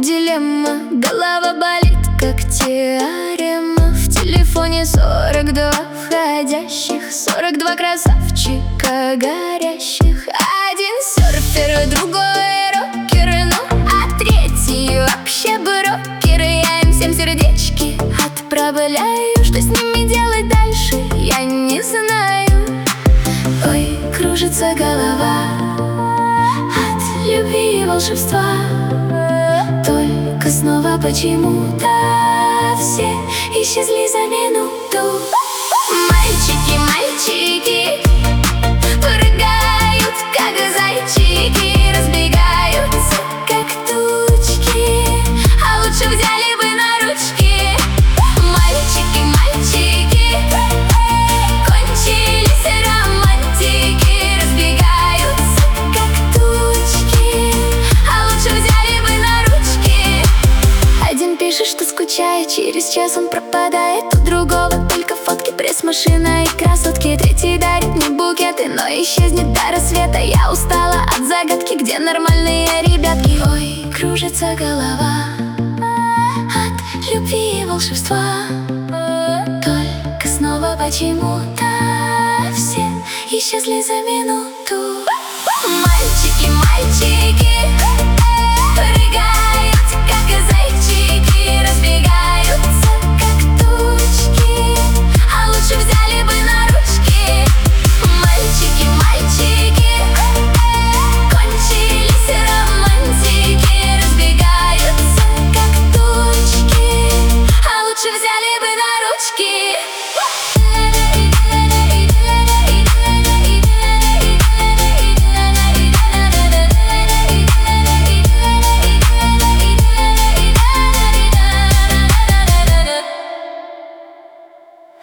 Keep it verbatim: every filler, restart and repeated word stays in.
дилемма, голова болит, как теорема. В телефоне сорок два входящих, сорок два красавчика горящих. Один серфер, другой рокер, ну а третий вообще брокер. Я им всем сердечки отправляю. Что с ними делать дальше, я не знаю. Ой, кружится голова от любви и волшебства. Только снова почему-то все исчезли за минуту. Мальчики, мальчики прыгают, как зайчики, разбегаются, как тучки, а лучше взяли бы на ручки. Мальчики, мальчики, кончились романтики, разбегаются, как тучки, а лучше взяли бы на ручки. Один пишет, что скучает, через час он пропадает. У другого только фотки, пресс-машина и красотки. Третий дарит мне букеты, но исчезнет до рассвета. Я устала от загадки, где нормальные ребятки. Ой, кружится голова от любви и волшебства. Только снова почему-то все исчезли за минуту. Мальчики, мальчики прыгают, как зайчики, разбегаются, как тучки, а лучше взяли бы на ручки. Мальчики, мальчики, кончились романтики, разбегаются, как тучки, а лучше взяли бы на ручки.